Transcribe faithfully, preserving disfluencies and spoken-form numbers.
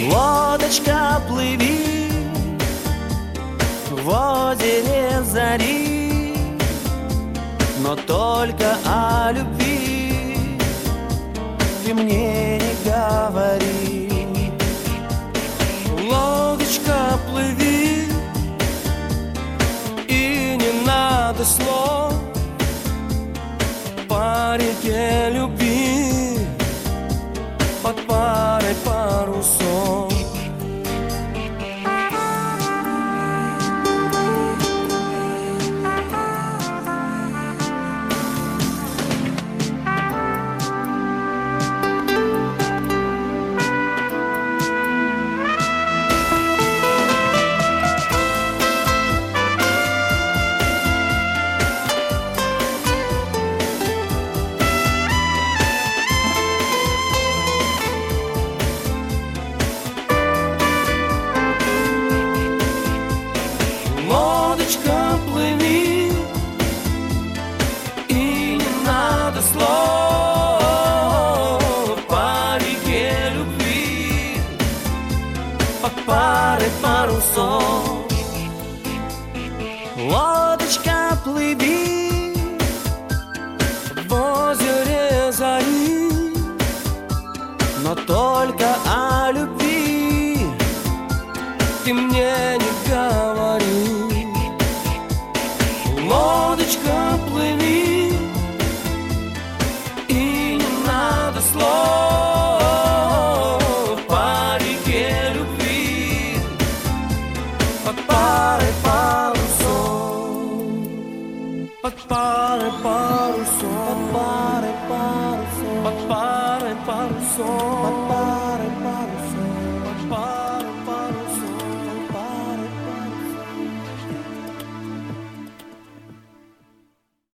Лодочка, плыви в озере зари, но только о любви ты мне не говори. Лодочка, плыви, и не надо слов по реке любви под парой парусов. Лодочка, плыви, и не надо слов по реке любви под парой парусов. Лодочка, плыви в озере зари, но только о любви ты мне не говори. Лодочка, плыви, и не надо слов по реке любви под парой парусов, под парой парусов, под парой парусов, под парой парусов.